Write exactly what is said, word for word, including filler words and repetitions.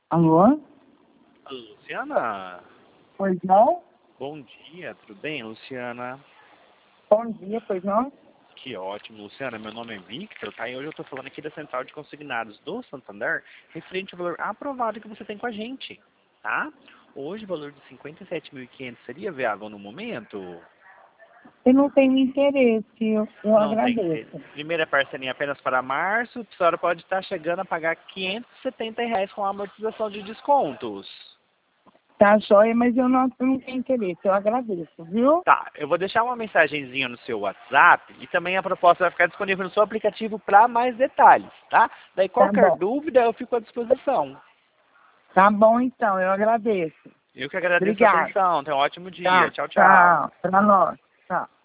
Alô? Alô, Luciana? Pois não? Bom dia, tudo bem, Luciana? Bom dia, pois não? Que ótimo, Luciana. Meu nome é Victor, tá? E hoje eu tô falando aqui da Central de Consignados do Santander, referente ao valor aprovado que você tem com a gente, tá? Hoje o valor de cinquenta e sete mil e quinhentos seria viável no momento? Eu não tenho interesse, eu, eu Não tem que ter. agradeço. Primeira parcelinha apenas para março, a senhora pode estar chegando a pagar quinhentos e setenta reais com a amortização de descontos. Tá joia, mas eu não, eu não tenho interesse, eu agradeço, viu? Tá, eu vou deixar uma mensagenzinha no seu WhatsApp e também a proposta vai ficar disponível no seu aplicativo para mais detalhes, tá? Daí Tá qualquer bom. dúvida eu fico à disposição. Tá bom então, eu agradeço. Eu que agradeço a Obrigada. atenção. Tenha um ótimo dia. Tá, Tchau, tchau. tchau. Pra nós. Tchau.